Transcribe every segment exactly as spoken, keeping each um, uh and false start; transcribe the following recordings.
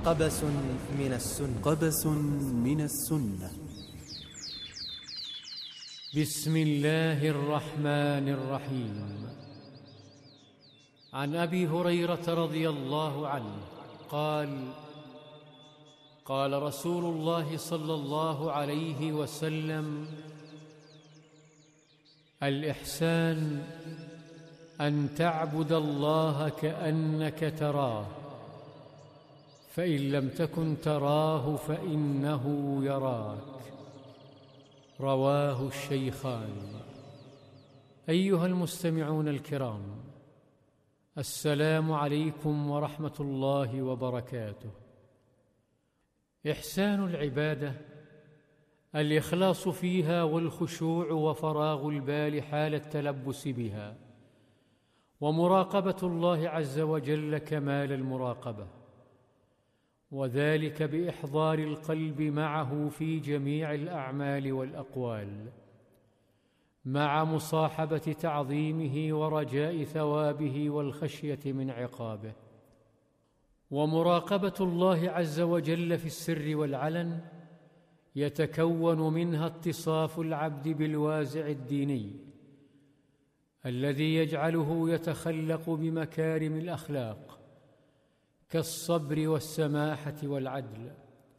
قبس من السنة قبس من السنة. بسم الله الرحمن الرحيم. عن أبي هريرة رضي الله عنه قال: قال رسول الله صلى الله عليه وسلم: الإحسان أن تعبد الله كأنك تراه، فإن لم تكن تراه فإنه يراك. رواه الشيخان. أيها المستمعون الكرام، السلام عليكم ورحمة الله وبركاته. إحسان العبادة الإخلاص فيها والخشوع وفراغ البال حال التلبس بها، ومراقبة الله عز وجل كمال المراقبة، وذلك بإحضار القلب معه في جميع الأعمال والأقوال، مع مصاحبة تعظيمه ورجاء ثوابه والخشية من عقابه. ومراقبة الله عز وجل في السر والعلن يتكون منها اتصاف العبد بالوازع الديني الذي يجعله يتخلق بمكارم الأخلاق كالصبر والسماحة والعدل،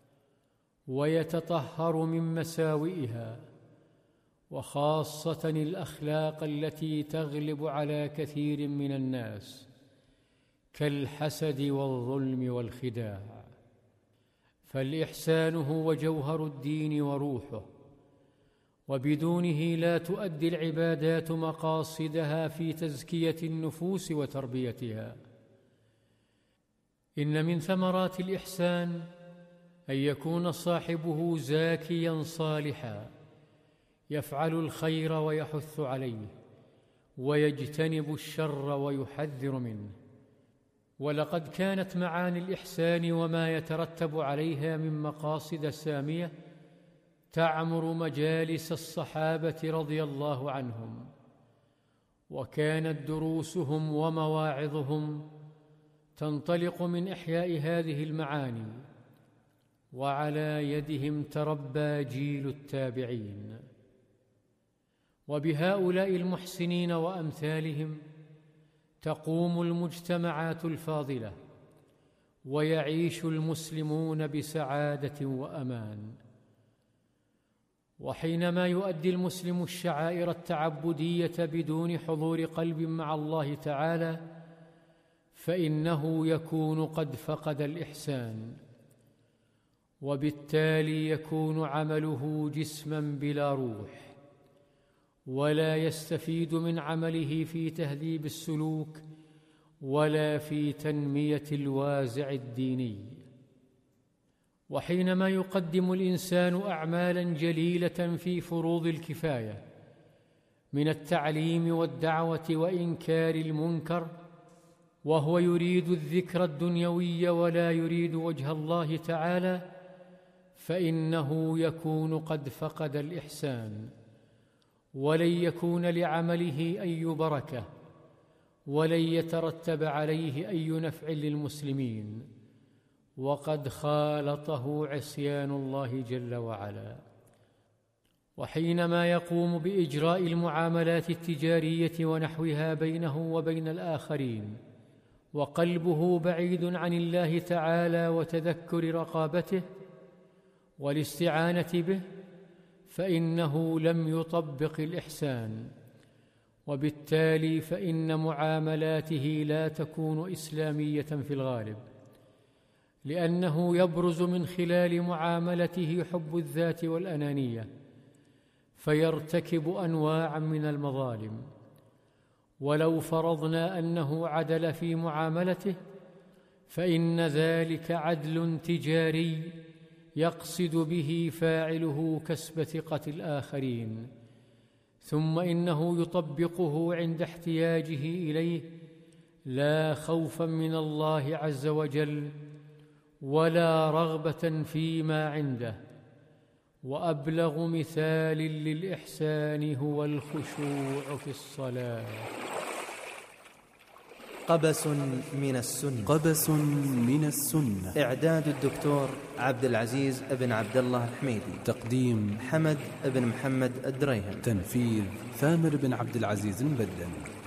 ويتطهر من مساوئها، وخاصة الأخلاق التي تغلب على كثير من الناس كالحسد والظلم والخداع. فالإحسان هو جوهر الدين وروحه، وبدونه لا تؤدي العبادات مقاصدها في تزكية النفوس وتربيتها. إن من ثمرات الإحسان أن يكون صاحبه زاكيا صالحا يفعل الخير ويحث عليه، ويجتنب الشر ويحذر منه. ولقد كانت معاني الإحسان وما يترتب عليها من مقاصد سامية تعمر مجالس الصحابة رضي الله عنهم، وكانت دروسهم ومواعظهم تنطلق من إحياء هذه المعاني، وعلى يدهم تربى جيل التابعين. وبهؤلاء المحسنين وأمثالهم تقوم المجتمعات الفاضلة، ويعيش المسلمون بسعادة وأمان. وحينما يؤدي المسلم الشعائر التعبدية بدون حضور قلب مع الله تعالى فإنه يكون قد فقد الإحسان، وبالتالي يكون عمله جسما بلا روح، ولا يستفيد من عمله في تهذيب السلوك ولا في تنمية الوازع الديني. وحينما يقدم الإنسان أعمالا جليلة في فروض الكفاية من التعليم والدعوة وإنكار المنكر، وهو يريد الذكر الدنيوي ولا يريد وجه الله تعالى، فإنه يكون قد فقد الإحسان، ولن يكون لعمله أي بركة، ولن يترتب عليه أي نفع للمسلمين، وقد خالطه عصيان الله جل وعلا. وحينما يقوم بإجراء المعاملات التجارية ونحوها بينه وبين الآخرين وقلبه بعيد عن الله تعالى وتذكر رقابته والاستعانة به، فإنه لم يطبق الإحسان، وبالتالي فإن معاملاته لا تكون إسلامية في الغالب، لأنه يبرز من خلال معاملته حب الذات والأنانية، فيرتكب أنواعا من المظالم. ولو فرضنا أنه عدل في معاملته فإن ذلك عدل تجاري يقصد به فاعله كسب ثقة الآخرين، ثم إنه يطبقه عند احتياجه إليه لا خوفا من الله عز وجل ولا رغبة فيما عنده. وأبلغ مثال للإحسان هو الخشوع في الصلاة. قبس من السنة. قبس من السنة. إعداد الدكتور عبد العزيز بن عبد الله الحميدي. تقديم حمد بن محمد الدريهم. تنفيذ ثامر بن عبد العزيز البدن.